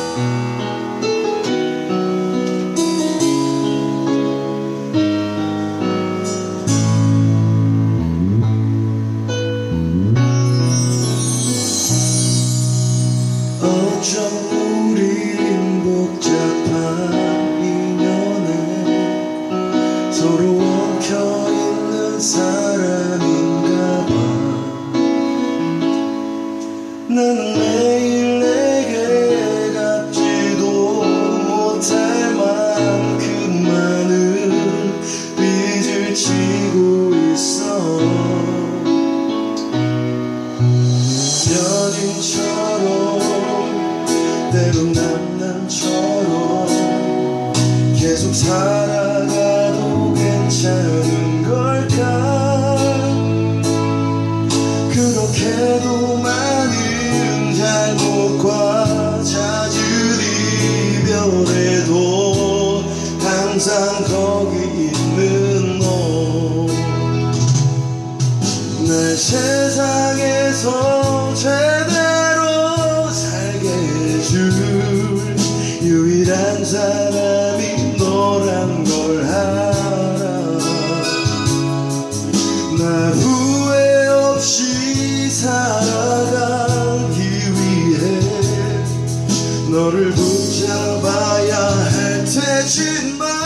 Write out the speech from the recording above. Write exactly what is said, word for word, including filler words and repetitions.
어쩜 우린 복잡한 인연에 서로 엉켜있는 사람인가 봐. 나는 매일 내게 갚지도 못할 만큼 많은 빚을 지고 있어. 여진처럼 때론 남남처럼 계속 살아가도 괜찮은 걸까. 그렇게도 많은 잘못과 잦은 이별에도 항상 거기 있는 너. 날 세상에서 제대로 살게 해줄 유일한 사람이 너란 걸 알아. 나 후회 없이 살아가기 위해 너를 붙잡아야 할 테지만